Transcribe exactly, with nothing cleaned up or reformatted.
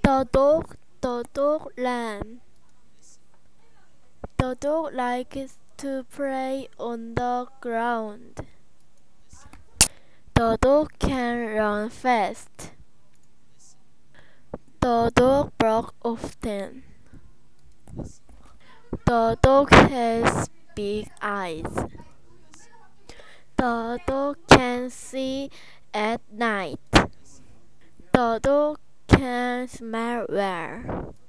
The dog, the dog ran. The dog likes to play on the ground. The dog can run fast. The dog barks often. The dog has big eyes. The dog can see at night. The dog can smell well.